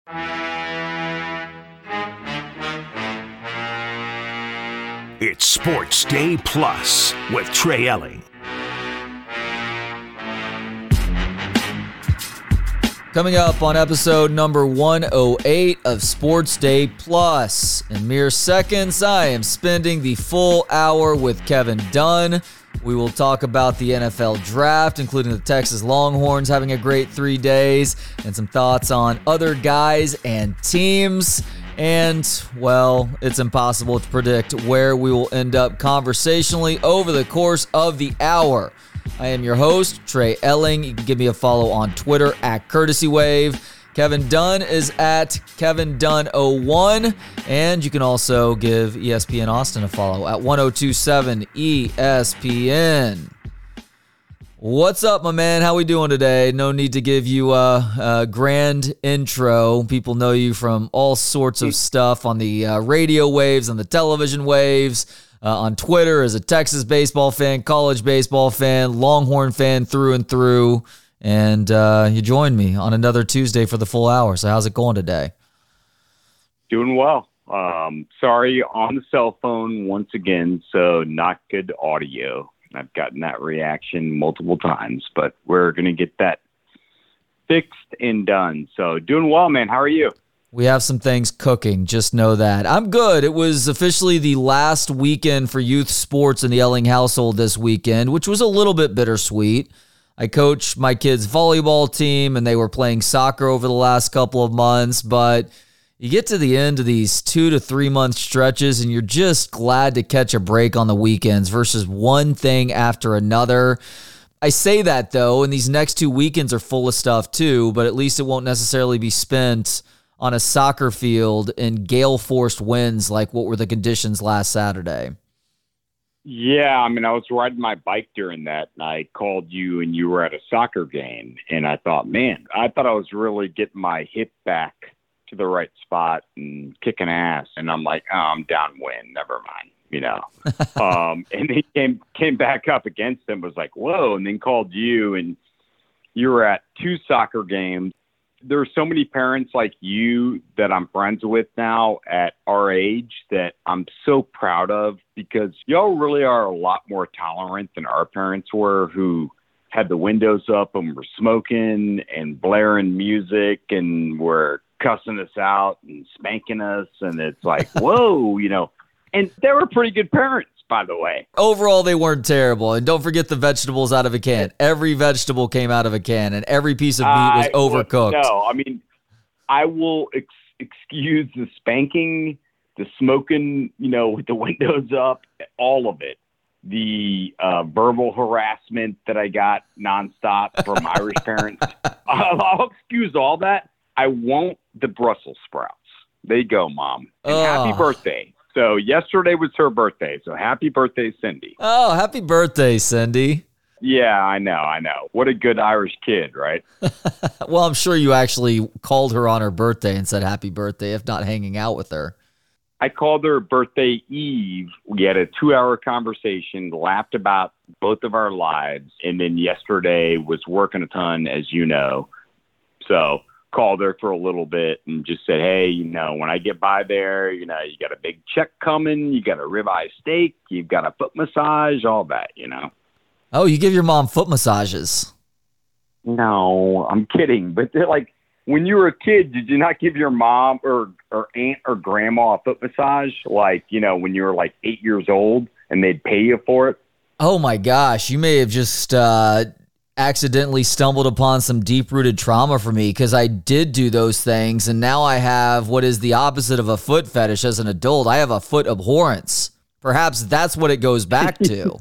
It's Sports Day Plus with Trey Elling. Coming up on episode number 108 of Sports Day Plus. In mere seconds, I am spending the full hour with Kevin Dunn. We will talk about the NFL draft, including the Texas Longhorns having a great 3 days, and some thoughts on other guys and teams. And, well, it's impossible to predict where we will end up conversationally over the course of the hour. I am your host, Trey Elling. You can give me a follow on Twitter at Courtesy Wave. Kevin Dunn is at Kevin Dunn01. And you can also give ESPN Austin a follow at 1027 ESPN. What's up, my man? How we doing today? No need to give you a grand intro. People know you from all sorts of stuff on the radio waves, on the television waves, on Twitter as a Texas baseball fan, college baseball fan, Longhorn fan through and through. And you joined me on another Tuesday for the full hour. So how's it going today? Doing well. Sorry, on the cell phone once again, so not good audio. I've gotten that reaction multiple times, but we're going to get that fixed and done. So doing well, man. How are you? We have some things cooking. Just know that. I'm good. It was officially the last weekend for youth sports in the Elling household this weekend, which was a little bit bittersweet. I coached my kids' volleyball team, and they were playing soccer over the last couple of months, but you get to the end of these 2 to 3 month stretches and you're just glad to catch a break on the weekends versus one thing after another. I say that though, and these next 2 weekends are full of stuff too, but at least it won't necessarily be spent on a soccer field in gale-forced winds like what were the conditions last Saturday. Yeah, I mean, I was riding my bike during that, and I called you, and you were at a soccer game, and I thought, man, I thought I was really getting my hip back to the right spot and kicking ass, and I'm like, oh, I'm downwind, never mind, you know. And he came back up against him, was like, whoa, and then called you, and you were at 2 soccer games. There are so many parents like you that I'm friends with now at our age that I'm so proud of, because y'all really are a lot more tolerant than our parents were, who had the windows up and were smoking and blaring music and were cussing us out and spanking us. And it's like, whoa, you know, and they were pretty good parents, by the way. Overall, they weren't terrible. And don't forget the vegetables out of a can. Every vegetable came out of a can, and every piece of meat was overcooked. No, I mean, I will excuse the spanking, the smoking, you know, with the windows up, all of it. The verbal harassment that I got nonstop from Irish parents. I'll excuse all that. I won't the Brussels sprouts. There you go, Mom. And happy birthday. So yesterday was her birthday. So happy birthday, Cindy. Oh, happy birthday, Cindy. Yeah, I know. What a good Irish kid, right? Well, I'm sure you actually called her on her birthday and said happy birthday, if not hanging out with her. I called her birthday eve. We had a 2-hour conversation, laughed about both of our lives. And then yesterday was working a ton, as you know. So called her for a little bit and just said, hey, you know, when I get by there, you know, you got a big check coming, you got a ribeye steak, you've got a foot massage, all that, you know. Oh, you give your mom foot massages? No, I'm kidding. But they're like, when you were a kid, did you not give your mom or aunt or grandma a foot massage? Like, you know, when you were like 8 years old and they'd pay you for it? Oh my gosh, you may have just accidentally stumbled upon some deep-rooted trauma for me, because I did do those things, and now I have what is the opposite of a foot fetish as an adult. I have a foot abhorrence. Perhaps that's what it goes back to.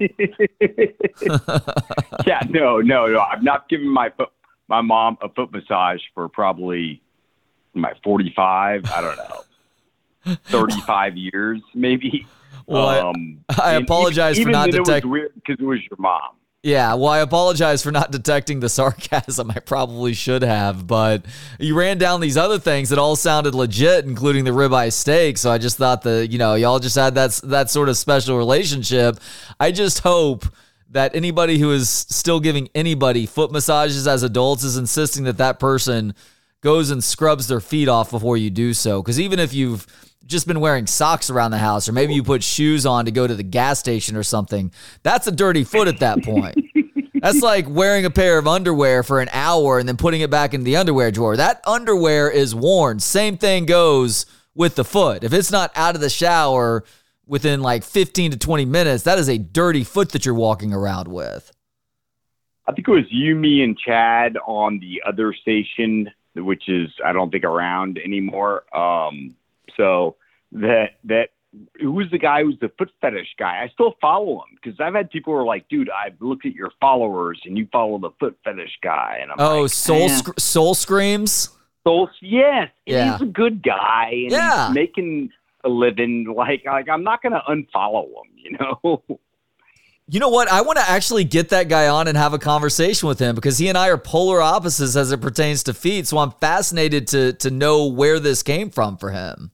Yeah, no. I've not given my mom a foot massage for probably my 45, I don't know, 35 years maybe. Well, I apologize for not detecting. It was weird because it was your mom. Yeah, well, I apologize for not detecting the sarcasm. I probably should have, but you ran down these other things that all sounded legit, including the ribeye steak. So I just thought y'all just had that sort of special relationship. I just hope that anybody who is still giving anybody foot massages as adults is insisting that person goes and scrubs their feet off before you do so. Because even if you've just been wearing socks around the house, or maybe you put shoes on to go to the gas station or something, that's a dirty foot at that point. That's like wearing a pair of underwear for an hour and then putting it back in the underwear drawer. That underwear is worn. Same thing goes with the foot. If it's not out of the shower within like 15 to 20 minutes, that is a dirty foot that you're walking around with. I think it was you, me, and Chad on the other station, which is, I don't think, around anymore. So who was the guy who's the foot fetish guy? I still follow him because I've had people who are like, dude, I've looked at your followers and you follow the foot fetish guy. And I'm Soul Screams? Yes. Yeah. He's a good guy. And he's making a living. Like I'm not going to unfollow him, you know? You know what? I want to actually get that guy on and have a conversation with him because he and I are polar opposites as it pertains to feet. So I'm fascinated to know where this came from for him.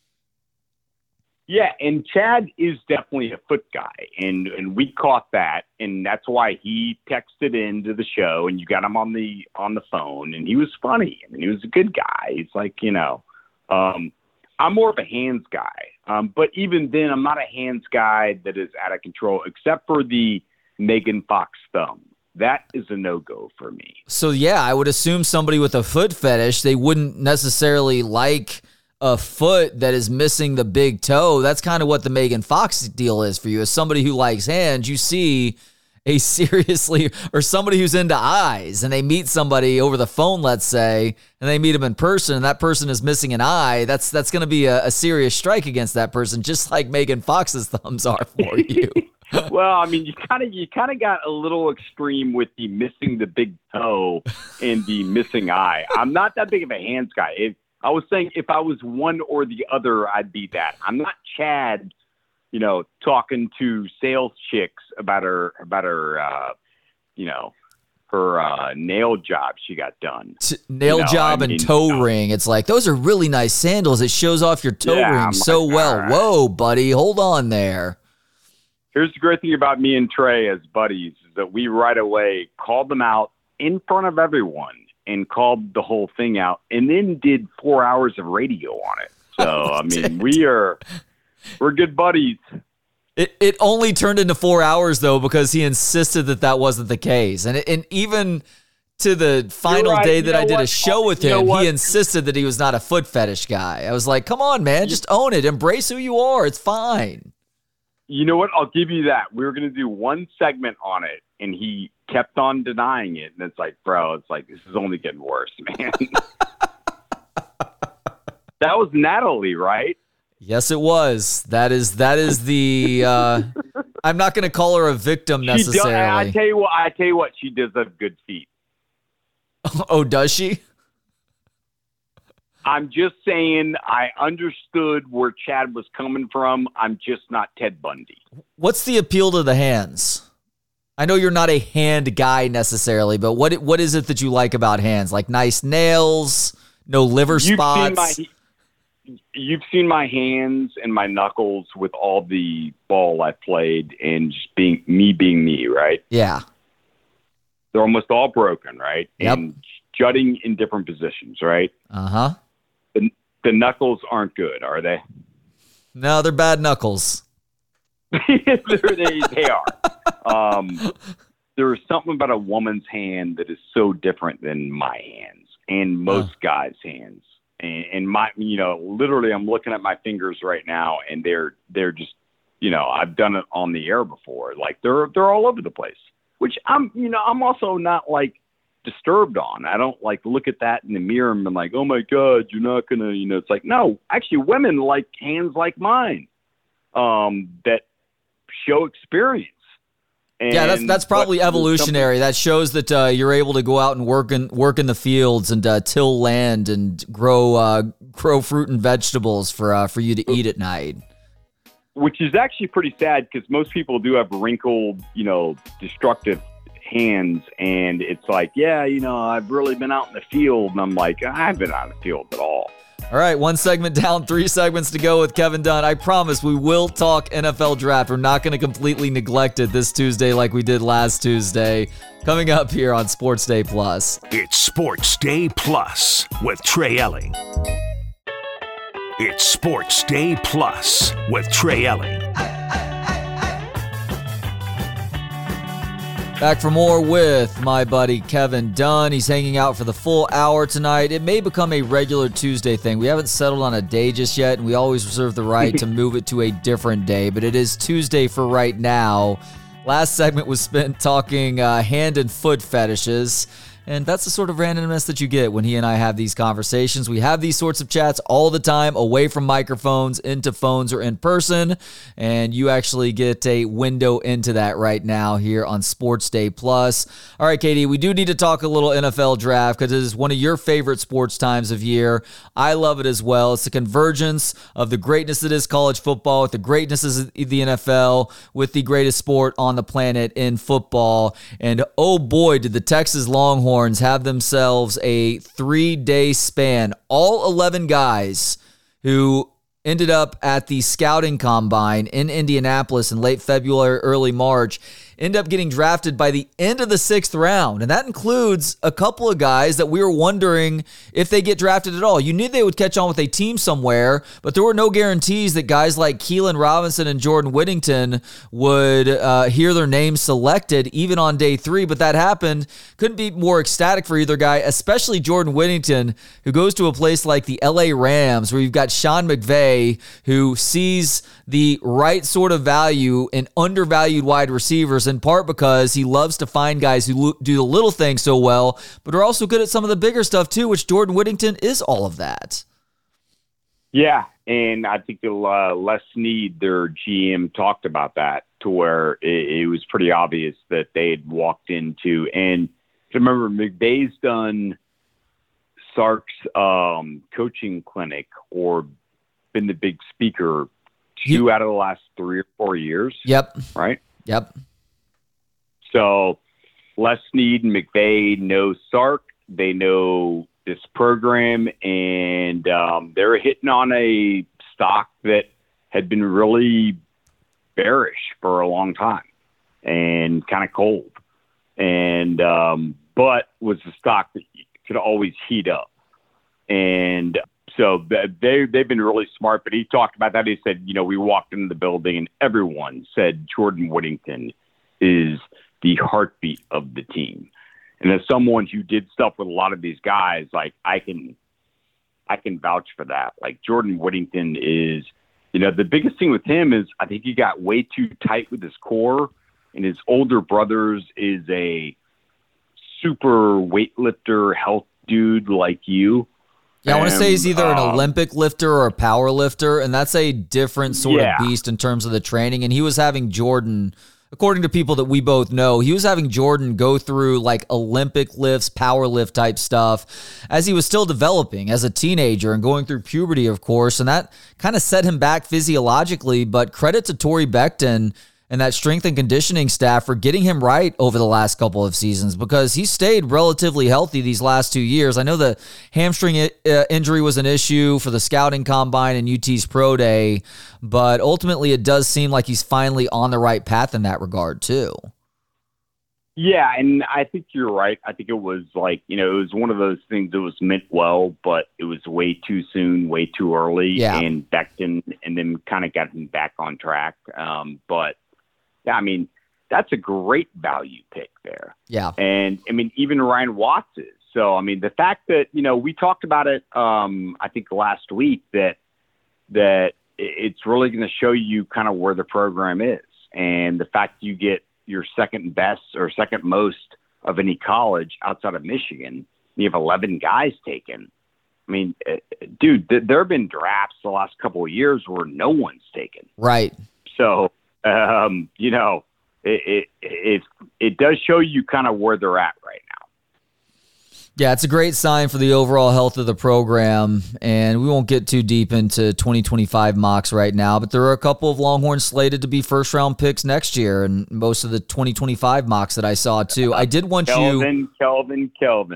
Yeah, and Chad is definitely a foot guy, and we caught that, and that's why he texted into the show, and you got him on the phone, and he was funny. I mean, he was a good guy. He's like, I'm more of a hands guy, but even then, I'm not a hands guy that is out of control, except for the Megan Fox thumb. That is a no-go for me. So, yeah, I would assume somebody with a foot fetish, they wouldn't necessarily like a foot that is missing the big toe. That's kind of what the Megan Fox deal is for you. As somebody who likes hands, you see or somebody who's into eyes, and they meet somebody over the phone, let's say, and they meet them in person, and that person is missing an eye. That's going to be a serious strike against that person, just like Megan Fox's thumbs are for you. Well, I mean, you kind of got a little extreme with the missing the big toe and the missing eye. I'm not that big of a hands guy. I was saying if I was one or the other, I'd be that. I'm not Chad, talking to sales chicks about her nail job she got done. Toe ring. It's like, those are really nice sandals. It shows off your toe ring so well. Right. Whoa, buddy, hold on there. Here's the great thing about me and Trey as buddies is that we right away called them out in front of everyone and called the whole thing out and then did 4 hours of radio on it. So, I mean, we're good buddies. It only turned into 4 hours, though, because he insisted that wasn't the case. And even to the final day that I did a show with him, he insisted that he was not a foot fetish guy. I was like, come on, man, just own it. Embrace who you are. It's fine. You know what? I'll give you that. We were going to do one segment on it, and he kept on denying it. And it's like, bro, this is only getting worse, man. That was Natalie, right? Yes, it was. That is the. I'm not going to call her a victim necessarily. I tell you what, she does have good feet. Oh, does she? I'm just saying I understood where Chad was coming from. I'm just not Ted Bundy. What's the appeal to the hands? I know you're not a hand guy necessarily, but what is it that you like about hands? Like nice nails, no liver spots? You've seen my hands and my knuckles with all the ball I played and just being me, right? Yeah. They're almost all broken, right? Yep. And jutting in different positions, right? Uh-huh. The knuckles aren't good, are they? No, they're bad knuckles. they are. There is something about a woman's hand that is so different than my hands and most guys' hands. And my, literally, I'm looking at my fingers right now, and they're just, I've done it on the air before. Like they're all over the place. Which I'm also not like disturbed on. I don't like look at that in the mirror and be like, oh my God, you're not gonna, It's like, no, actually, women like hands like mine, that show experience. And, yeah, that's probably evolutionary. That shows that you're able to go out and work in the fields and till land and grow fruit and vegetables for you to eat at night. Which is actually pretty sad because most people do have wrinkled, destructive hands, and it's like, I've really been out in the field, and I'm like, I haven't been out in the field at all. All right, one segment down, 3 segments to go with Kevin Dunn. I promise we will talk NFL draft. We're not going to completely neglect it this Tuesday like we did last Tuesday. Coming up here on Sports Day Plus. It's Sports Day Plus with Trey Elling. It's Sports Day Plus with Trey Elling. Back for more with my buddy Kevin Dunn. He's hanging out for the full hour tonight. It may become a regular Tuesday thing. We haven't settled on a day just yet, and we always reserve the right to move it to a different day, but it is Tuesday for right now. Last segment was spent talking hand and foot fetishes. And that's the sort of randomness that you get when he and I have these conversations. We have these sorts of chats all the time, away from microphones, into phones, or in person. And you actually get a window into that right now here on Sports Day Plus. All right, Katie, we do need to talk a little NFL draft because it is one of your favorite sports times of year. I love it as well. It's the convergence of the greatness that is college football with the greatness of the NFL with the greatest sport on the planet in football. And oh boy, did the Texas Longhorns have themselves a 3-day span. All 11 guys who ended up at the scouting combine in Indianapolis in late February, early March, end up getting drafted by the end of the 6th round. And that includes a couple of guys that we were wondering if they get drafted at all. You knew they would catch on with a team somewhere, but there were no guarantees that guys like Keelan Robinson and Jordan Whittington would hear their names selected even on day 3. But that happened. Couldn't be more ecstatic for either guy, especially Jordan Whittington, who goes to a place like the LA Rams, where you've got Sean McVay, who sees the right sort of value in undervalued wide receivers, in part because he loves to find guys who do the little things so well, but are also good at some of the bigger stuff too, which Jordan Whittington is all of that. Yeah, and I think Les Snead, their GM, talked about that to where it was pretty obvious that they had walked into, and remember, McVay's done Sark's coaching clinic or been the big speaker 2 out of the last 3 or 4 years. Yep. Right? Yep. So Les Snead and McVay know Sark. They know this program, and they're hitting on a stock that had been really bearish for a long time and kind of cold. And but was a stock that could always heat up. And so they've been really smart, but he talked about that. He said, we walked into the building and everyone said Jordan Whittington is the heartbeat of the team. And as someone who did stuff with a lot of these guys, like I can vouch for that. Like Jordan Whittington is, the biggest thing with him is I think he got way too tight with his core, and his older brothers is a super weightlifter, health dude like you. Yeah, I want to say he's either an Olympic lifter or a power lifter, and that's a different sort of beast in terms of the training. And he was having Jordan, according to people that we both know, he was having Jordan go through like Olympic lifts, power lift type stuff as he was still developing as a teenager and going through puberty, of course. And that kind of set him back physiologically. But credit to Torrey Becton and that strength and conditioning staff for getting him right over the last couple of seasons, because he stayed relatively healthy these last 2 years. I know the hamstring injury was an issue for the scouting combine and UT's pro day, but ultimately it does seem like he's finally on the right path in that regard too. Yeah, and I think you're right. I think it was like, it was one of those things that was meant well, but it was way too soon, way too early. Yeah. And Becton and then kind of got him back on track. But yeah, I mean, that's a great value pick there. Yeah. And I mean, even Ryan Watts is. So, I mean, the fact that, we talked about it, I think last week that it's really going to show you kind of where the program is. And the fact you get your second best or second most of any college outside of Michigan, you have 11 guys taken. I mean, dude, there have been drafts the last couple of years where no one's taken. Right. So, it does show you kind of where they're at right now. Yeah, it's a great sign for the overall health of the program, and we won't get too deep into 2025 mocks right now, but there are a couple of Longhorns slated to be first-round picks next year, and most of the 2025 mocks that I saw, too. I did want Kelvin.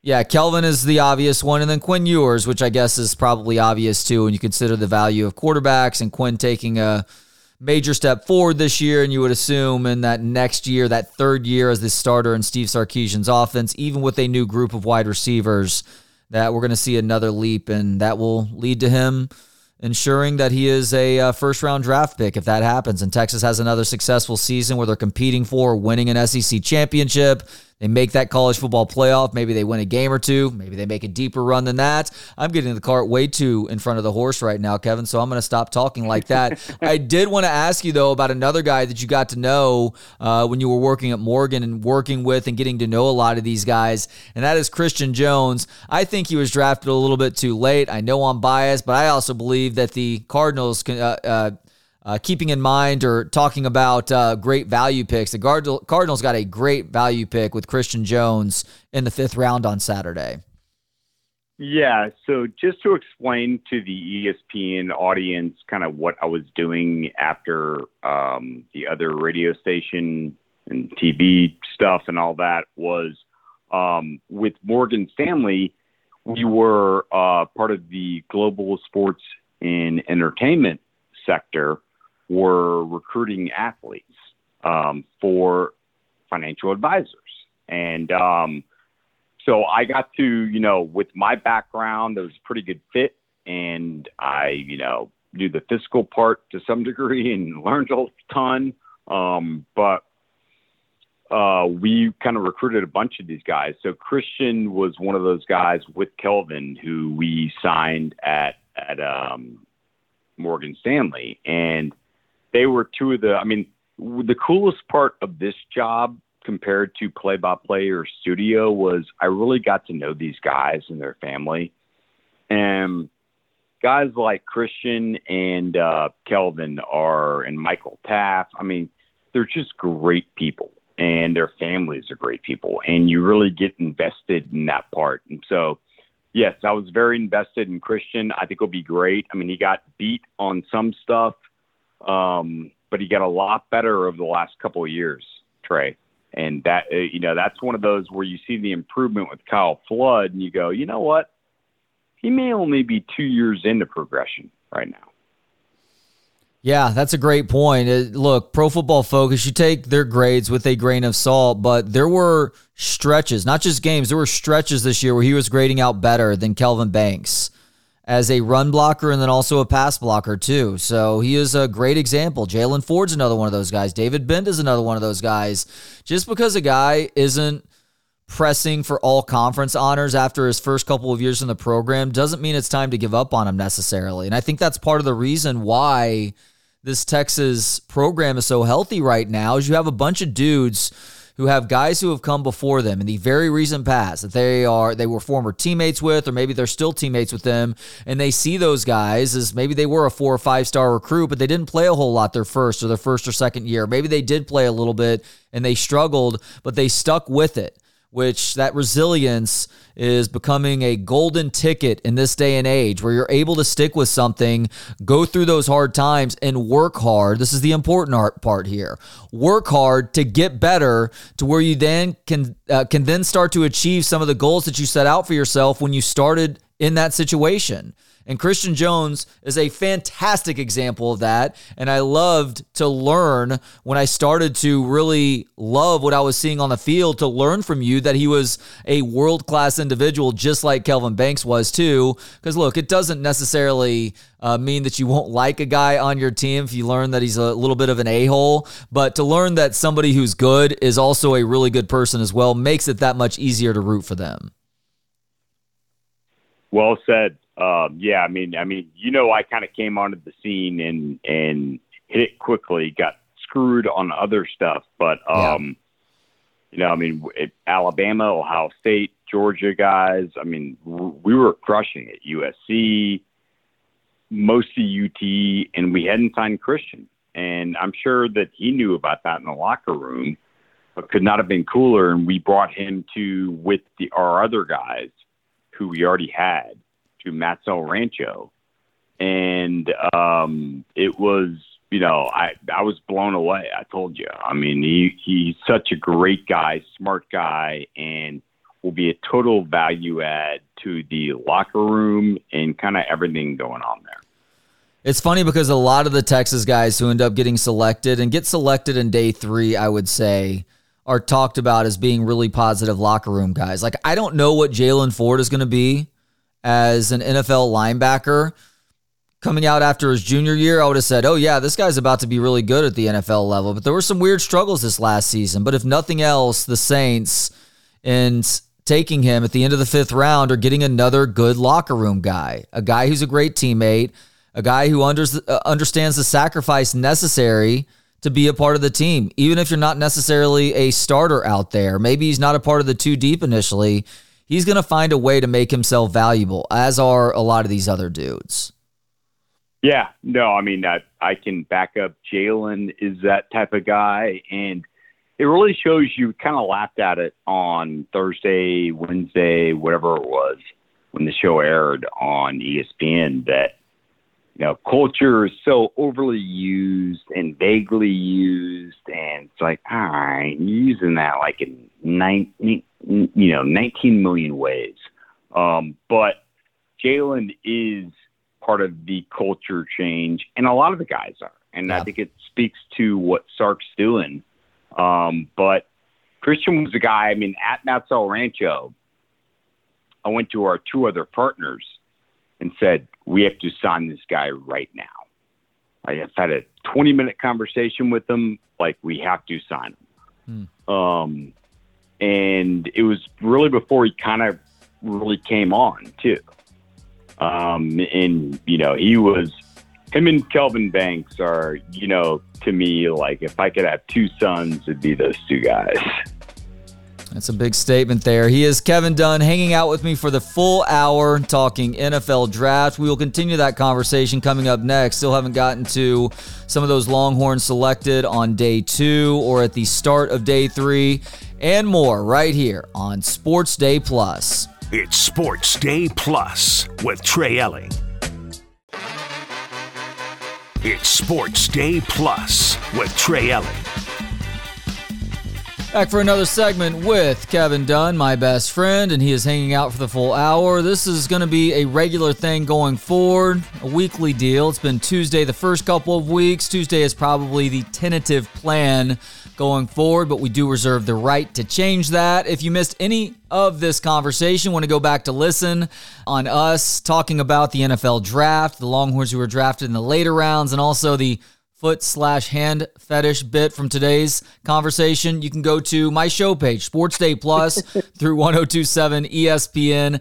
Yeah, Kelvin is the obvious one, and then Quinn Ewers, which I guess is probably obvious too when you consider the value of quarterbacks and Quinn taking a major step forward this year, and you would assume in that next year, that third year as the starter in Steve Sarkisian's offense, even with a new group of wide receivers, that we're going to see another leap, and that will lead to him ensuring that he is a first-round draft pick if that happens. And Texas has another successful season where they're competing for winning an SEC championship. They make that college football playoff. Maybe they win a game or two. Maybe they make a deeper run than that. I'm getting the cart way too in front of the horse right now, Kevin, so I'm going to stop talking like that. I did want to ask you, though, about another guy that you got to know when you were working at Morgan and working with and getting to know a lot of these guys, and that is Christian Jones. I think he was drafted a little bit too late. I know I'm biased, but I also believe that the Cardinals keeping in mind or talking about great value picks, the Cardinals got a great value pick with Christian Jones in the 5th round on Saturday. Yeah, so just to explain to the ESPN audience kind of what I was doing after the other radio station and TV stuff and all that was with Morgan Stanley, we were part of the global sports and entertainment sector. Were recruiting athletes for financial advisors. And so I got to, with my background, it was a pretty good fit. And I, do the fiscal part to some degree and learned a ton. But we kind of recruited a bunch of these guys. So Christian was one of those guys with Kelvin who we signed at Morgan Stanley. And they were two of the coolest part of this job compared to play-by-play or studio was I really got to know these guys and their family. And guys like Christian and Kelvin and Michael Taft, they're just great people, and their families are great people, and you really get invested in that part. And so, yes, I was very invested in Christian. I think he'll be great. He got beat on some stuff. But he got a lot better over the last couple of years, Trey. And that, that's one of those where you see the improvement with Kyle Flood and you go, you know what? He may only be 2 years into progression right now. Yeah, that's a great point. Look, Pro Football Focus, you take their grades with a grain of salt, but there were stretches, not just games, there were stretches this year where he was grading out better than Kelvin Banks as a run blocker and then also a pass blocker too. So he is a great example. Jalen Ford's another one of those guys. David Bend is another one of those guys. Just because a guy isn't pressing for all conference honors after his first couple of years in the program doesn't mean it's time to give up on him necessarily. And I think that's part of the reason why this Texas program is so healthy right now is you have a bunch of dudes who have guys who have come before them in the very recent past that they were former teammates with, or maybe they're still teammates with them, and they see those guys as maybe they were a 4 or 5 star recruit, but they didn't play a whole lot their first or second year. Maybe they did play a little bit and they struggled, but they stuck with it. Which that resilience is becoming a golden ticket in this day and age where you're able to stick with something, go through those hard times, and work hard. This is the important part here. Work hard to get better to where you then can then start to achieve some of the goals that you set out for yourself when you started in that situation. And Christian Jones is a fantastic example of that. And I loved to learn when I started to really love what I was seeing on the field, to learn from you that he was a world-class individual, just like Kelvin Banks was too. Because look, it doesn't necessarily mean that you won't like a guy on your team if you learn that he's a little bit of an a-hole. But to learn that somebody who's good is also a really good person as well makes it that much easier to root for them. Well said. Yeah, I kind of came onto the scene and hit it quickly, got screwed on other stuff. But, Alabama, Ohio State, Georgia guys, we were crushing it. USC, mostly UT, and we hadn't signed Christian. And I'm sure that he knew about that in the locker room, but could not have been cooler. And we brought him with our other guys who we already had, to Matzo Rancho. And it was, I was blown away. I told you. He's such a great guy, smart guy. And will be a total value add to the locker room and kind of everything going on there. It's funny because a lot of the Texas guys who end up getting selected and get selected in day 3, I would say, are talked about as being really positive locker room guys. Like, I don't know what Jaylan Ford is going to be as an NFL linebacker. Coming out after his junior year, I would have said, oh yeah, this guy's about to be really good at the NFL level. But there were some weird struggles this last season. But if nothing else, the Saints, in taking him at the end of the 5th round, are getting another good locker room guy, a guy who's a great teammate, a guy who understands the sacrifice necessary to be a part of the team. Even if you're not necessarily a starter out there, maybe he's not a part of the 2 deep initially, he's going to find a way to make himself valuable, as are a lot of these other dudes. Yeah, no, I mean, I can back up. Jaylan is that type of guy, and it really shows you. Kind of laughed at it on Thursday, Wednesday, whatever it was, when the show aired on ESPN, that, you know, culture is so overly used and vaguely used, and it's like, all right, you're using that like in 19 million ways. But Jaylan is part of the culture change, and a lot of the guys are. And yeah. I think it speaks to what Sark's doing. But Christian was a guy, I mean, at Mount El Rancho, I went to our 2 other partners and said, we have to sign this guy right now. I have had a 20-minute conversation with him, like, we have to sign him. And it was really before he kind of really came on, too. And, you know, him and Kelvin Banks are, you know, to me, like, if I could have 2 sons, it'd be those 2 guys. That's a big statement there. He is Kevin Dunn, hanging out with me for the full hour talking NFL draft. We will continue that conversation coming up next. Still haven't gotten to some of those Longhorns selected on day 2 or at the start of day 3 and more right here on Sports Day Plus. It's Sports Day Plus with Trey Elling. It's Sports Day Plus with Trey Elling. Back for another segment with Kevin Dunn, my best friend, and he is hanging out for the full hour. This is going to be a regular thing going forward, a weekly deal. It's been Tuesday the first couple of weeks. Tuesday is probably the tentative plan going forward, but we do reserve the right to change that. If you missed any of this conversation, want to go back to listen on us talking about the NFL draft, the Longhorns who were drafted in the later rounds, and also the foot/hand fetish bit from today's conversation, you can go to my show page, Sports Day Plus, through 1027 ESPN.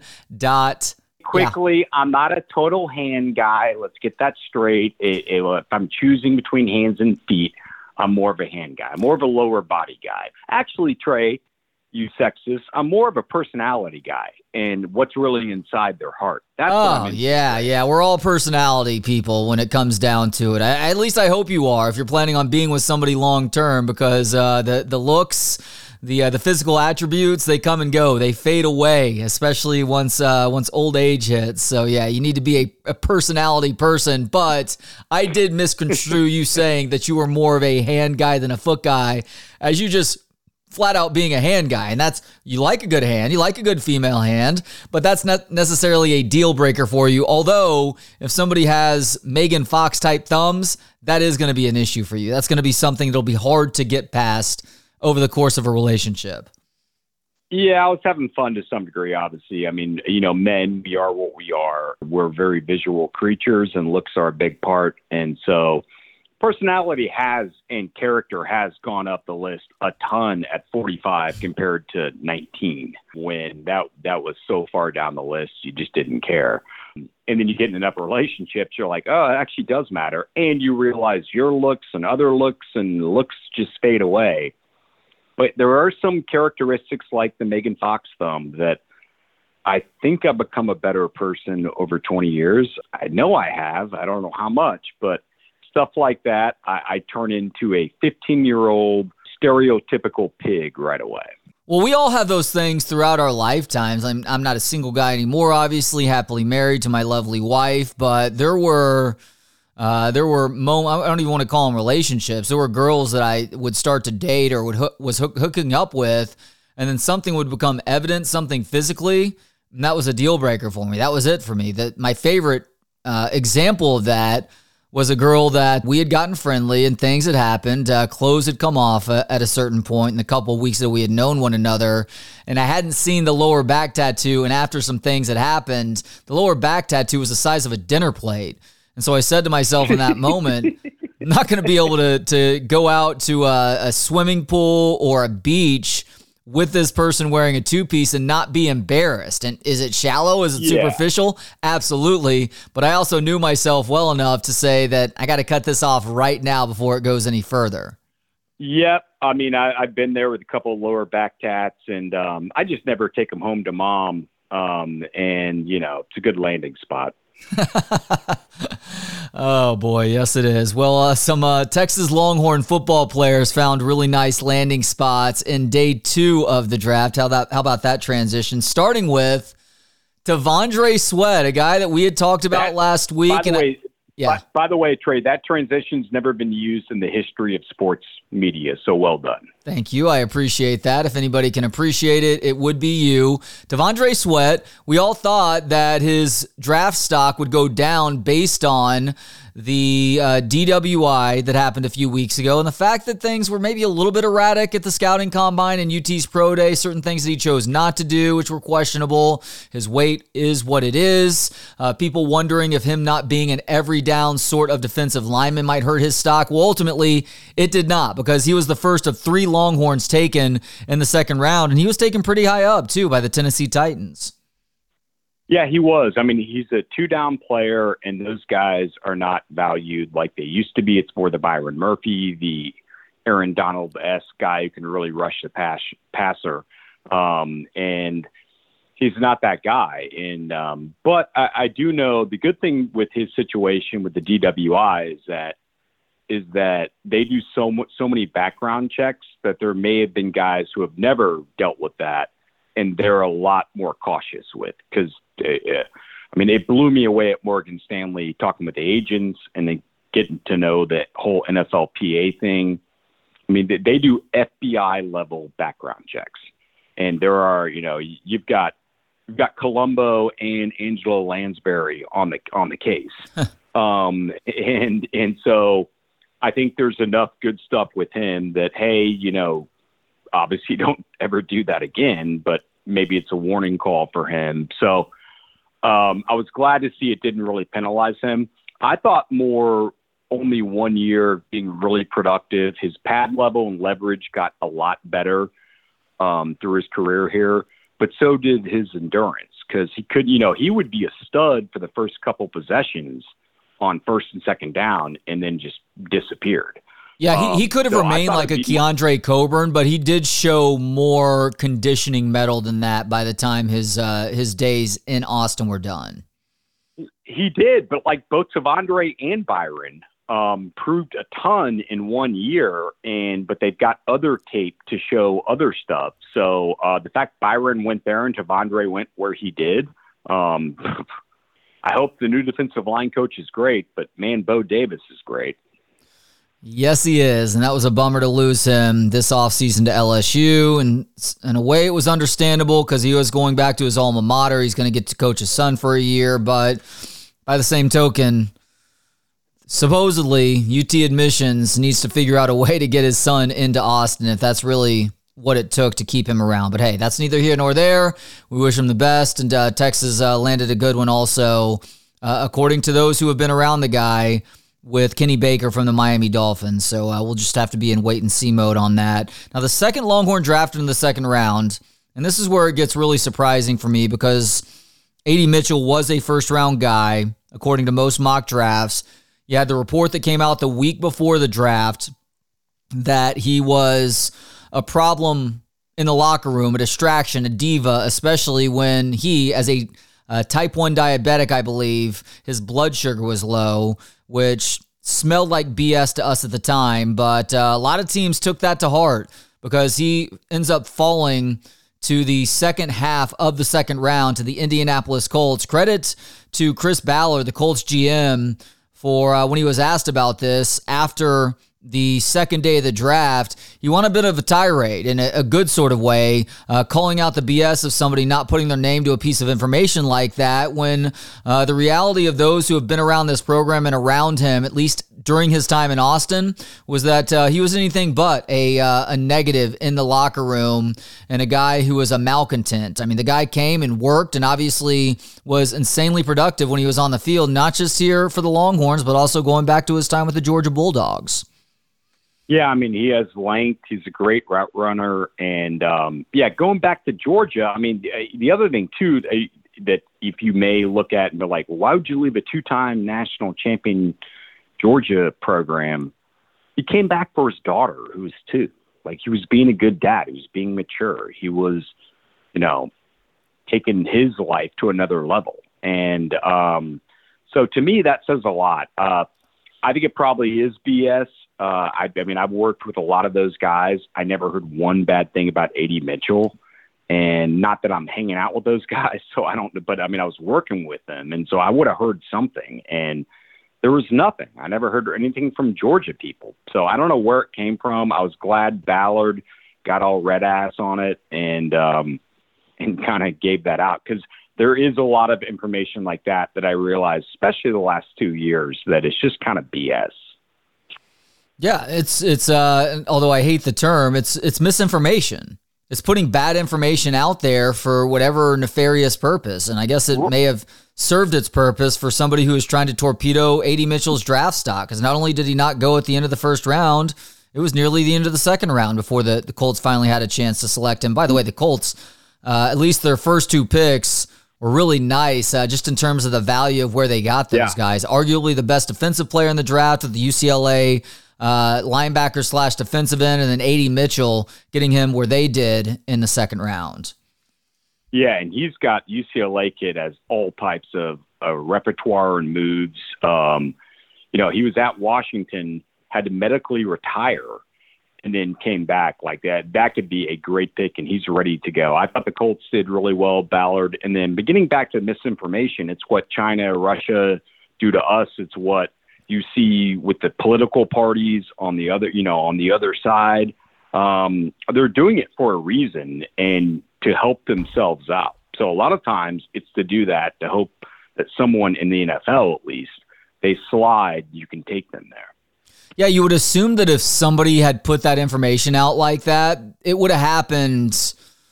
Quickly, I'm not a total hand guy. Let's get that straight. If I'm choosing between hands and feet, I'm more of a hand guy. I'm more of a lower body guy. Actually, Trey, you sexist, I'm more of a personality guy and what's really inside their heart. That's what I'm into. Yeah. We're all personality people when it comes down to it. At least I hope you are if you're planning on being with somebody long term, because the looks, the physical attributes, they come and go. They fade away, especially once old age hits. So yeah, you need to be a personality person. But I did misconstrue you saying that you were more of a hand guy than a foot guy, as you just flat out being a hand guy. And that's, you like a good hand, you like a good female hand, but that's not necessarily a deal breaker for you. Although if somebody has Megan Fox type thumbs, that is going to be an issue for you. That's going to be something that'll be hard to get past over the course of a relationship. Yeah, I was having fun to some degree, obviously. I mean, you know, men, we are what we are. We're very visual creatures, and looks are a big part. And so personality has and character has gone up the list a ton at 45 compared to 19, when that was so far down the list you just didn't care. And then you get in enough relationships, you're like, oh, it actually does matter. And you realize your looks and other looks and looks just fade away. But there are some characteristics like the Megan Fox thumb that I think I've become a better person over 20 years. I know I have. I don't know how much, but stuff like that, I turn into a 15-year-old stereotypical pig right away. Well, we all have those things throughout our lifetimes. I'm not a single guy anymore, obviously, happily married to my lovely wife, but there were moments, I don't even want to call them relationships. There were girls that I would start to date or was hooking up with, and then something would become evident, something physically, and that was a deal breaker for me. That was it for me. My favorite example of that was a girl that we had gotten friendly and things had happened. Clothes had come off at a certain point in the couple of weeks that we had known one another. And I hadn't seen the lower back tattoo. And after some things had happened, the lower back tattoo was the size of a dinner plate. And so I said to myself in that moment, I'm not going to be able to go out to a swimming pool or a beach with this person wearing a two-piece and not be embarrassed. And is it shallow? Is it superficial? Absolutely. But I also knew myself well enough to say that I got to cut this off right now before it goes any further. Yep. I mean, I've been there with a couple of lower back tats, and I just never take them home to mom. And, you know, it's a good landing spot. Oh, boy. Yes, it is. Well, some Texas Longhorn football players found really nice landing spots in day 2 of the draft. How about that transition? Starting with T'Vondre Sweat, a guy that we had talked about last week. By the way, Trey, that transition's never been used in the history of sports media, so well done. Thank you. I appreciate that. If anybody can appreciate it, it would be you. T'Vondre Sweat, we all thought that his draft stock would go down based on the DWI that happened a few weeks ago, and the fact that things were maybe a little bit erratic at the scouting combine and UT's pro day, certain things that he chose not to do, which were questionable. His weight is what it is. People wondering if him not being an every down sort of defensive lineman might hurt his stock. Well, ultimately, it did not, because he was the first of 3 Longhorns taken in the second round, and he was taken pretty high up, too, by the Tennessee Titans. Yeah, he was. I mean, he's a 2-down player, and those guys are not valued like they used to be. It's more the Byron Murphy, the Aaron Donald-esque guy who can really rush the passer. And he's not that guy. And but I do know the good thing with his situation with the DWI is that they do so many background checks that there may have been guys who have never dealt with that, and they're a lot more cautious with, because I mean, it blew me away at Morgan Stanley talking with the agents and then getting to know the whole NFLPA thing. I mean, they do FBI level background checks, and there are, you know, you've got Colombo and Angela Lansbury on the case. And so I think there's enough good stuff with him that, hey, you know, obviously don't ever do that again, but maybe it's a warning call for him. So I was glad to see it didn't really penalize him. I thought more only 1 year being really productive. His pad level and leverage got a lot better through his career here, but so did his endurance, because he could, you know, he would be a stud for the first couple possessions on first and second down and then just disappeared. Yeah, he could have remained like a Keandre Coburn, but he did show more conditioning metal than that by the time his days in Austin were done. He did, but like both T'Vondre and Byron proved a ton in 1 year, but they've got other tape to show other stuff. So the fact Byron went there and T'Vondre went where he did, I hope the new defensive line coach is great, but man, Bo Davis is great. Yes, he is, and that was a bummer to lose him this offseason to LSU, and in a way it was understandable because he was going back to his alma mater. He's going to get to coach his son for a year, but by the same token, supposedly UT Admissions needs to figure out a way to get his son into Austin if that's really what it took to keep him around. But hey, that's neither here nor there. We wish him the best, and Texas landed a good one also, according to those who have been around the guy, with Kenny Baker from the Miami Dolphins. So we'll just have to be in wait-and-see mode on that. Now, the second Longhorn drafted in the second round, and this is where it gets really surprising for me, because A.D. Mitchell was a first-round guy, according to most mock drafts. You had the report that came out the week before the draft that he was a problem in the locker room, a distraction, a diva, especially when he, as a type 1 diabetic, I believe, his blood sugar was low, which smelled like BS to us at the time, but a lot of teams took that to heart because he ends up falling to the second half of the second round to the Indianapolis Colts. Credit to Chris Ballard, the Colts GM, for when he was asked about this after the second day of the draft, he won a bit of a tirade in a good sort of way, calling out the BS of somebody not putting their name to a piece of information like that, when the reality of those who have been around this program and around him, at least during his time in Austin, was that he was anything but a negative in the locker room and a guy who was a malcontent. I mean, the guy came and worked and obviously was insanely productive when he was on the field, not just here for the Longhorns, but also going back to his time with the Georgia Bulldogs. Yeah, I mean, he has length. He's a great route runner. And, going back to Georgia, I mean, the other thing, too, that if you may look at and be like, why would you leave a two-time national champion Georgia program? He came back for his daughter, who was 2. Like, he was being a good dad. He was being mature. He was, taking his life to another level. And so to me, that says a lot. I think it probably is BS. I've worked with a lot of those guys. I never heard one bad thing about A.D. Mitchell, and not that I'm hanging out with those guys. So I was working with them. And so I would have heard something, and there was nothing. I never heard anything from Georgia people. So I don't know where it came from. I was glad Ballard got all red ass on it and kind of gave that out, because there is a lot of information like that I realized, especially the last 2 years, that it's just kind of BS. Yeah, it's although I hate the term, it's misinformation. It's putting bad information out there for whatever nefarious purpose. And I guess it may have served its purpose for somebody who is trying to torpedo A.D. Mitchell's draft stock, because not only did he not go at the end of the first round, it was nearly the end of the second round before the Colts finally had a chance to select him. By the way, the Colts, at least their first 2 picks were really nice, just in terms of the value of where they got those guys. Arguably the best defensive player in the draft with the UCLA linebacker / defensive end, and then A.D. Mitchell, getting him where they did in the second round. Yeah, and he's got UCLA kid has all types of repertoire and moves. He was at Washington, had to medically retire, and then came back like that. That could be a great pick, and he's ready to go. I thought the Colts did really well, Ballard. And then beginning back to misinformation, it's what China, Russia do to us. It's what you see with the political parties on the other side. They're doing it for a reason and to help themselves out. So a lot of times it's to do that, to hope that someone in the NFL, at least, they slide, you can take them there. Yeah, you would assume that if somebody had put that information out like that, it would have happened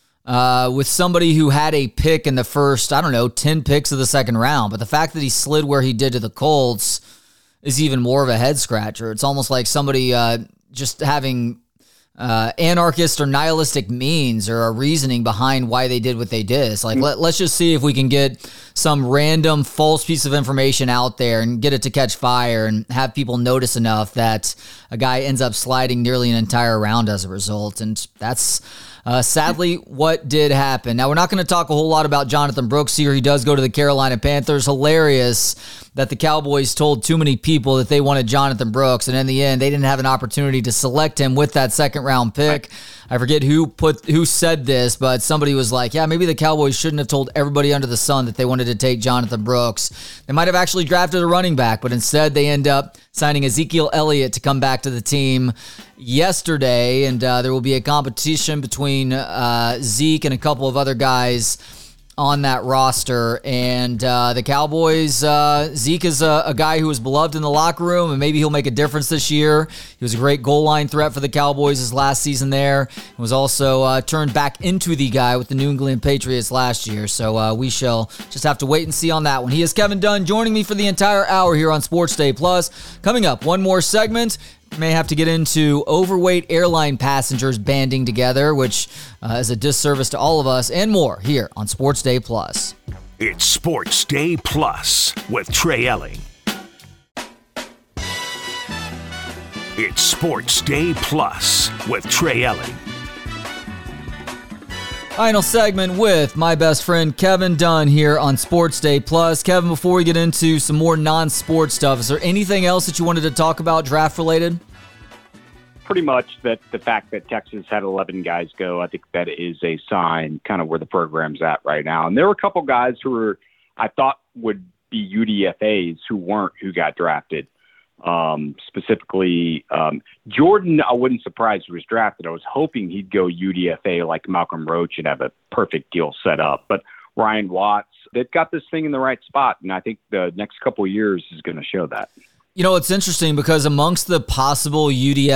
with somebody who had a pick in the first, 10 picks of the second round. But the fact that he slid where he did to the Colts is even more of a head scratcher. It's almost like somebody just having anarchist or nihilistic means or a reasoning behind why they did what they did. It's like, let's just see if we can get some random false piece of information out there and get it to catch fire and have people notice enough that a guy ends up sliding nearly an entire round as a result. And that's sadly what did happen. Now, we're not going to talk a whole lot about Jonathan Brooks here. He does go to the Carolina Panthers. Hilarious that the Cowboys told too many people that they wanted Jonathan Brooks, and in the end, they didn't have an opportunity to select him with that second-round pick. I forget who said this, but somebody was like, yeah, maybe the Cowboys shouldn't have told everybody under the sun that they wanted to take Jonathan Brooks. They might have actually drafted a running back, but instead they end up signing Ezekiel Elliott to come back to the team yesterday, and there will be a competition between Zeke and a couple of other guys on that roster. And the Cowboys, Zeke is a guy who was beloved in the locker room, and maybe he'll make a difference this year. He was a great goal line threat for the Cowboys his last season there. He was also turned back into the guy with the New England Patriots last year. So we shall just have to wait and see on that one. He is Kevin Dunn, joining me for the entire hour here on Sports Day Plus. Coming up, one more segment. May have to get into overweight airline passengers banding together, which is a disservice to all of us, and more here on Sports Day Plus. It's Sports Day Plus with Trey Elling. It's Sports Day Plus with Trey Elling. Final segment with my best friend Kevin Dunn here on Sports Day Plus. Kevin, before we get into some more non-sports stuff, is there anything else that you wanted to talk about draft related? Pretty much that the fact that Texas had 11 guys go, I think that is a sign kind of where the program's at right now. And there were a couple guys who I thought would be UDFAs who got drafted. Specifically, Jordan, I wasn't surprised he was drafted. I was hoping he'd go UDFA like Malcolm Roach and have a perfect deal set up. But Ryan Watts, they've got this thing in the right spot, and I think the next couple of years is going to show that. You know, it's interesting because amongst the possible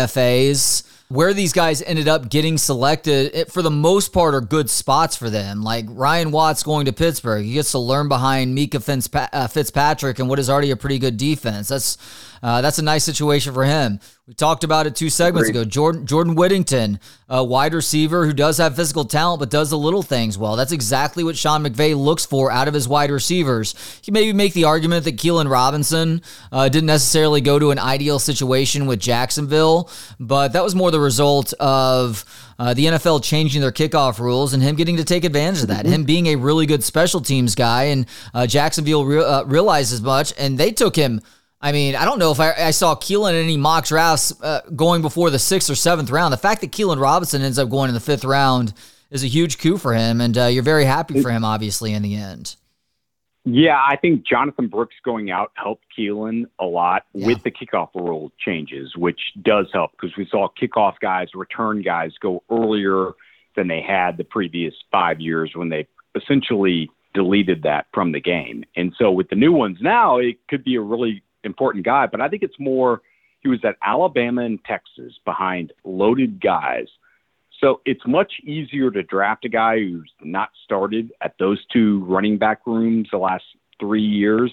UDFAs, where these guys ended up getting selected, for the most part, are good spots for them. Like Ryan Watts going to Pittsburgh. He gets to learn behind Mika Fitzpatrick and what is already a pretty good defense. That's a nice situation for him. We talked about it 2 segments ago. Jordan Whittington, a wide receiver who does have physical talent but does the little things well. That's exactly what Sean McVay looks for out of his wide receivers. You maybe make the argument that Keelan Robinson didn't necessarily go to an ideal situation with Jacksonville, but that was more the result of the NFL changing their kickoff rules and him getting to take advantage of that. Him being a really good special teams guy, and Jacksonville realized as much, and they took him. I mean, I don't know if I saw Keelan in any mock drafts going before the 6th or 7th round. The fact that Keelan Robinson ends up going in the 5th round is a huge coup for him, and you're very happy for him, obviously, in the end. Yeah, I think Jonathan Brooks going out helped Keelan a lot with the kickoff rule changes, which does help because we saw kickoff guys, return guys go earlier than they had the previous 5 years when they essentially deleted that from the game. And so with the new ones now, it could be a really important guy, but I think it's more he was at Alabama and Texas behind loaded guys. So it's much easier to draft a guy who's not started at those 2 running back rooms the last 3 years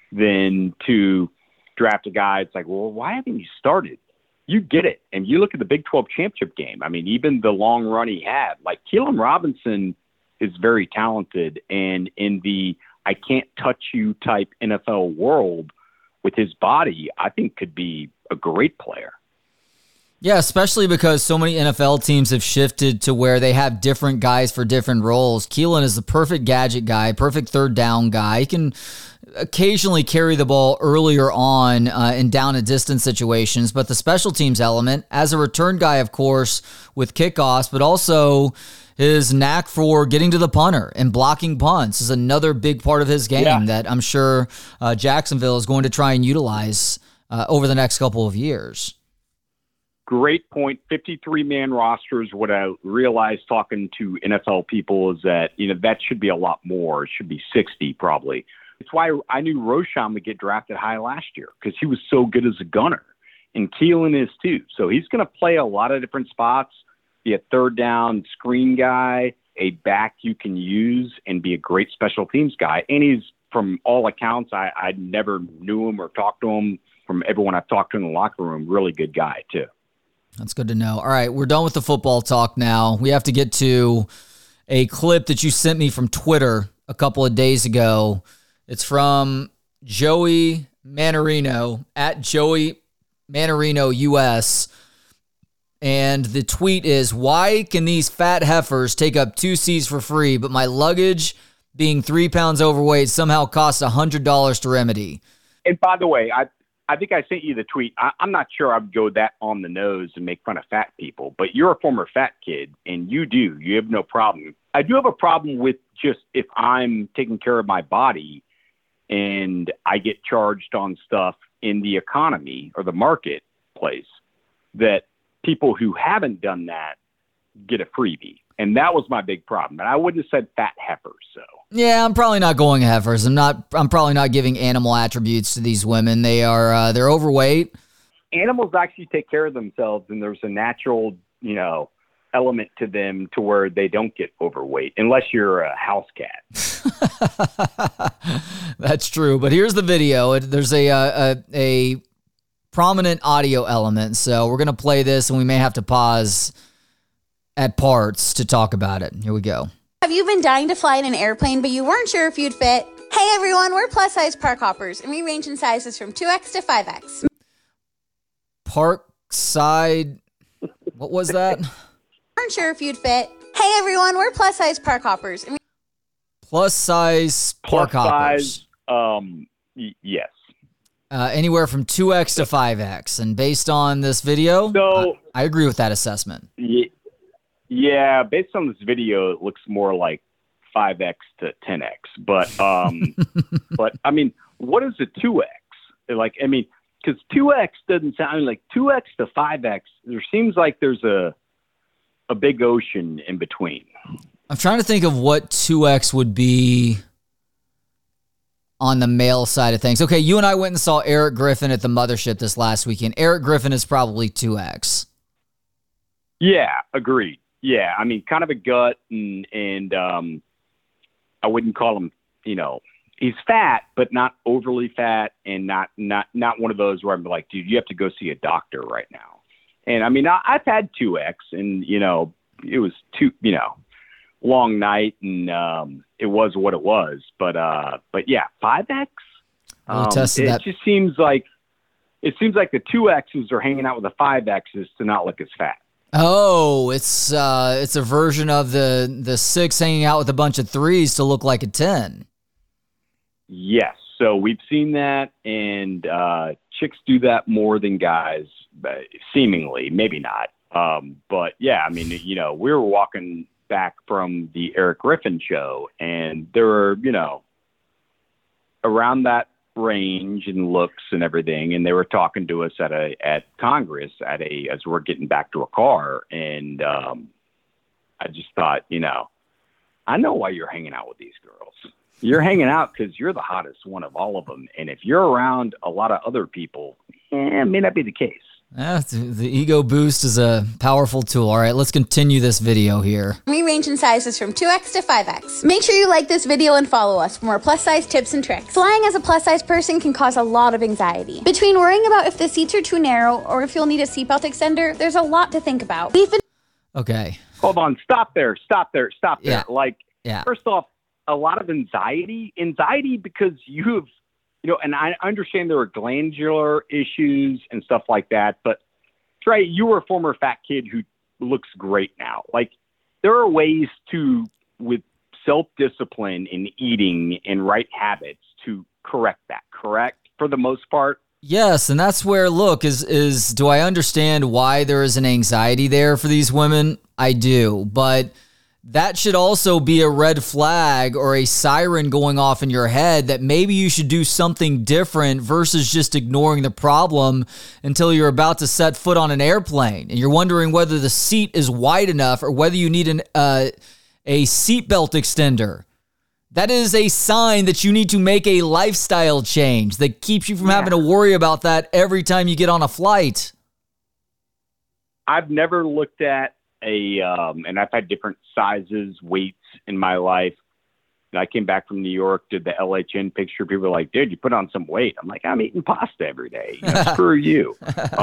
than to draft a guy. It's like, well, why haven't you started? You get it. And you look at the Big 12 championship game. I mean, even the long run he had, like Keelan Robinson is very talented. And in the I can't touch you type NFL world, with his body, I think could be a great player. Yeah, especially because so many NFL teams have shifted to where they have different guys for different roles. Keelan is the perfect gadget guy, perfect third down guy. He can occasionally carry the ball earlier on in down and distance situations, but the special teams element, as a return guy, of course, with kickoffs, but also his knack for getting to the punter and blocking punts is another big part of his game that I'm sure Jacksonville is going to try and utilize over the next couple of years. Great point. 53-man rosters. What I realized talking to NFL people is that, that should be a lot more. It should be 60 probably. It's why I knew Roschon would get drafted high last year because he was so good as a gunner. And Keelan is too. So he's going to play a lot of different spots. Be a third down screen guy, a back you can use, and be a great special teams guy. And he's, from all accounts, I never knew him or talked to him. From everyone I've talked to in the locker room, really good guy too. That's good to know. All right, we're done with the football talk now. We have to get to a clip that you sent me from Twitter a couple of days ago. It's from Joey Manarino at Joey Manarino US. And the tweet is, why can these fat heifers take up 2 seats for free, but my luggage, being 3 pounds overweight, somehow costs $100 to remedy? And by the way, I think I sent you the tweet. I'm not sure I'd go that on the nose and make fun of fat people, but you're a former fat kid, and you have no problem. I do have a problem with just if I'm taking care of my body and I get charged on stuff in the economy or the marketplace, that people who haven't done that get a freebie. And that was my big problem. And I wouldn't have said fat heifers, so. Yeah, I'm probably not going heifers. I'm probably not giving animal attributes to these women. They're overweight. Animals actually take care of themselves, and there's a natural, element to them to where they don't get overweight, unless you're a house cat. That's true. But here's the video. There's a prominent audio element, so we're going to play this, and we may have to pause at parts to talk about it. Here we go. Have you been dying to fly in an airplane, but you weren't sure if you'd fit? Hey everyone, we're plus size park hoppers, and we range in sizes from 2X to 5X. Park side, what was that? Weren't sure if you'd fit. Hey everyone, we're plus size park hoppers. Plus size park hoppers. Yes. Anywhere from 2X to 5X. And based on this video, so, I agree with that assessment. Yeah, based on this video, it looks more like 5X to 10X. But, but I mean, what is a 2X? because 2X doesn't sound like 2X to 5X. There seems like there's a big ocean in between. I'm trying to think of what 2X would be on the male side of things. Okay, you and I went and saw Eric Griffin at the Mothership this last weekend. Eric Griffin is probably 2X. Yeah, agreed. Yeah, I mean, kind of a gut, and I wouldn't call him, he's fat, but not overly fat, and not one of those where I'm like, dude, you have to go see a doctor right now. And I mean, I've had 2X, and it was long night, and it was what it was. But yeah, 5X. It just seems like the 2Xs are hanging out with the 5Xs to not look as fat. Oh, it's a version of the 6 hanging out with a bunch of 3s to look like a 10. Yes. So we've seen that, and chicks do that more than guys, seemingly, maybe not. But yeah, I mean, we were walking back from the Eric Griffin show, and there were, around that range and looks and everything, and they were talking to us at Congress as we're getting back to a car, and I just thought, I know why you're hanging out with these girls. You're hanging out because you're the hottest one of all of them, and if you're around a lot of other people, it may not be the case. The ego boost is a powerful tool. All right, let's continue this video here. We range in sizes from 2X to 5X. Make sure you like this video and follow us for more plus size tips and tricks. Flying as a plus size person can cause a lot of anxiety. Between worrying about if the seats are too narrow or if you'll need a seatbelt extender, there's a lot to think about. Okay. Hold on. Stop there. Yeah. First off, a lot of anxiety because you have, and I understand there are glandular issues and stuff like that, but Trey, you were a former fat kid who looks great now. Like, there are ways with self-discipline in eating and right habits to correct that, correct? For the most part? Yes, and that's where, look, is do I understand why there is an anxiety there for these women? I do, but that should also be a red flag or a siren going off in your head that maybe you should do something different versus just ignoring the problem until you're about to set foot on an airplane and you're wondering whether the seat is wide enough or whether you need a seatbelt extender. That is a sign that you need to make a lifestyle change that keeps you from having to worry about that every time you get on a flight. I've never looked at and I've had different sizes, weights in my life. And I came back from New York, did the LHN picture. People were like, dude, you put on some weight. I'm like, I'm eating pasta every day. Screw you.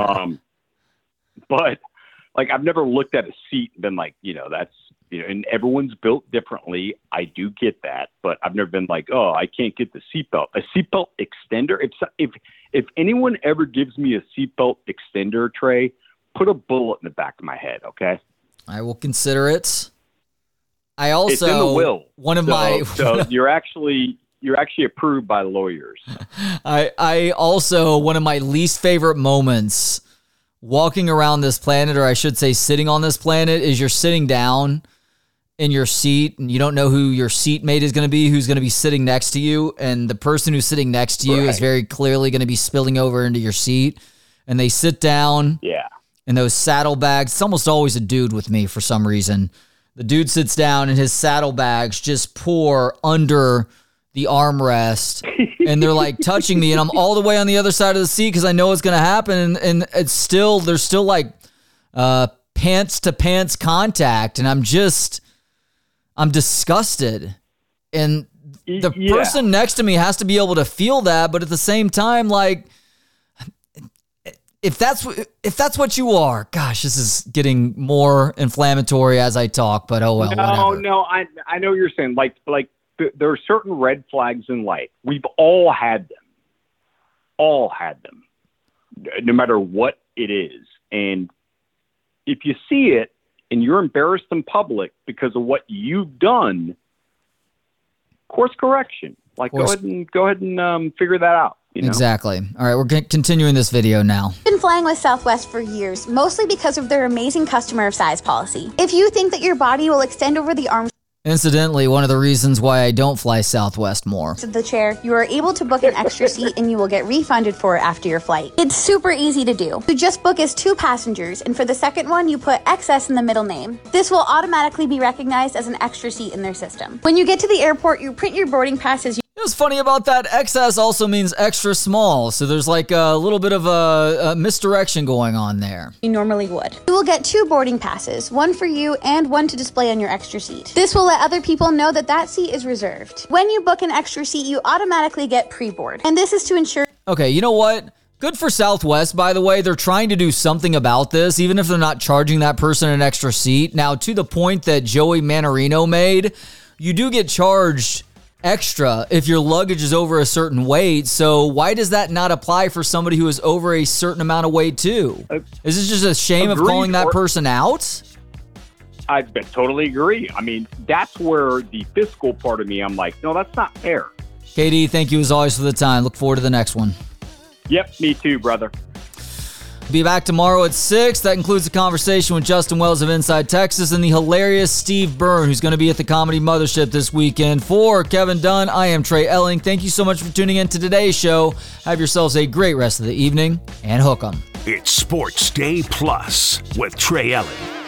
But like, I've never looked at a seat and been like, that's, and everyone's built differently. I do get that, but I've never been like, oh, I can't get the seatbelt. A seatbelt extender. If anyone ever gives me a seatbelt extender, Trey, put a bullet in the back of my head. Okay. I will consider it. I also, it's in the will. So you're actually approved by lawyers. I also, one of my least favorite moments walking around this planet, or I should say sitting on this planet, is you're sitting down in your seat and you don't know who your seatmate is going to be, who's going to be sitting next to you. And the person who's sitting next to you is very clearly going to be spilling over into your seat. And they sit down. Yeah. And those saddlebags, it's almost always a dude with me for some reason. The dude sits down and his saddlebags just pour under the armrest and they're like touching me and I'm all the way on the other side of the seat because I know it's going to happen. And there's still like pants to pants contact. And I'm disgusted. And the person next to me has to be able to feel that. But at the same time, like, if that's what you are, gosh, this is getting more inflammatory as I talk, but oh well. No, I know what you're saying. Like there are certain red flags in life. We've all had them, no matter what it is. And if you see it and you're embarrassed in public because of what you've done, course correction. Like go ahead and figure that out. Exactly. All right, we're continuing this video now. I've been flying with Southwest for years, mostly because of their amazing customer of size policy. If you think that your body will extend over the arms... Incidentally, one of the reasons why I don't fly Southwest more. To the chair, you are able to book an extra seat and you will get refunded for it after your flight. It's super easy to do. You just book as 2 passengers, and for the second one, you put XS in the middle name. This will automatically be recognized as an extra seat in their system. When you get to the airport, you print your boarding pass as What's funny about that, XS also means extra small, so there's like a little bit of a misdirection going on there. You normally would. You will get 2 boarding passes, one for you and one to display on your extra seat. This will let other people know that that seat is reserved. When you book an extra seat, you automatically get pre-board, and this is to ensure... Okay, you know what? Good for Southwest, by the way. They're trying to do something about this, even if they're not charging that person an extra seat. Now, to the point that Joey Manarino made, you do get charged extra if your luggage is over a certain weight. So why does that not apply for somebody who is over a certain amount of weight too? Is this just a shame of calling that person out? I totally agree. I mean, that's where the fiscal part of me, I'm like, no, that's not fair. KD, thank you as always for the time. Look forward to the next one. Yep, me too, brother. Be back tomorrow at 6. That includes a conversation with Justin Wells of Inside Texas and the hilarious Steve Byrne, who's going to be at the Comedy Mothership this weekend. For Kevin Dunn, I am Trey Elling. Thank you so much for tuning in to today's show. Have yourselves a great rest of the evening, and hook 'em. It's Sports Day Plus with Trey Elling.